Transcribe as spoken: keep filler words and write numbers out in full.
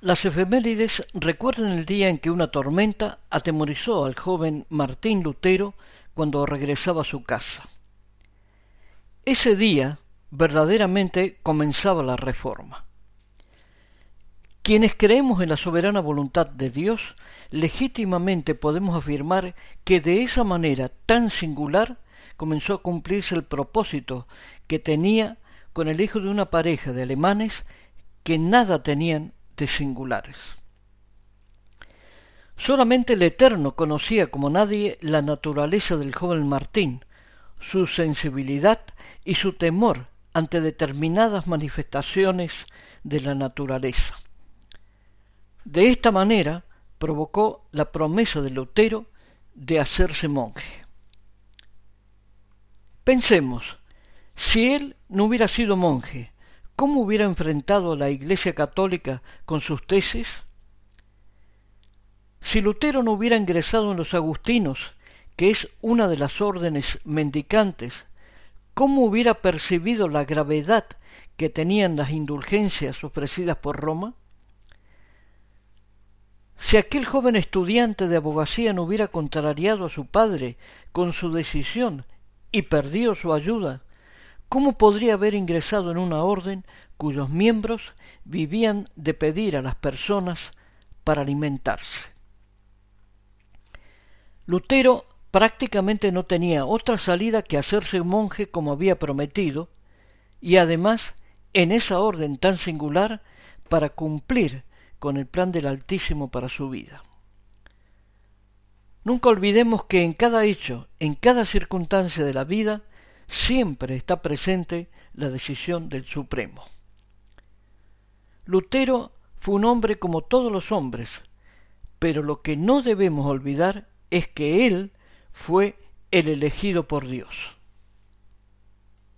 Las efemérides recuerdan el día en que una tormenta atemorizó al joven Martín Lutero cuando regresaba a su casa. Ese día verdaderamente comenzaba la Reforma. Quienes creemos en la soberana voluntad de Dios, legítimamente podemos afirmar que de esa manera tan singular comenzó a cumplirse el propósito que tenía con el hijo de una pareja de alemanes que nada tenían de singulares. Solamente el Eterno conocía como nadie la naturaleza del joven Martín, su sensibilidad y su temor ante determinadas manifestaciones de la naturaleza. De esta manera provocó la promesa de Lutero de hacerse monje. Pensemos, si él no hubiera sido monje, ¿cómo hubiera enfrentado a la Iglesia Católica con sus tesis? Si Lutero no hubiera ingresado en los agustinos, que es una de las órdenes mendicantes, ¿cómo hubiera percibido la gravedad que tenían las indulgencias ofrecidas por Roma? Si aquel joven estudiante de abogacía no hubiera contrariado a su padre con su decisión y perdido su ayuda, ¿cómo podría haber ingresado en una orden cuyos miembros vivían de pedir a las personas para alimentarse? Lutero prácticamente no tenía otra salida que hacerse monje como había prometido, y además en esa orden tan singular para cumplir con el plan del Altísimo para su vida. Nunca olvidemos que en cada hecho, en cada circunstancia de la vida, siempre está presente la decisión del Supremo. Lutero fue un hombre como todos los hombres, pero lo que no debemos olvidar es que él fue el elegido por Dios.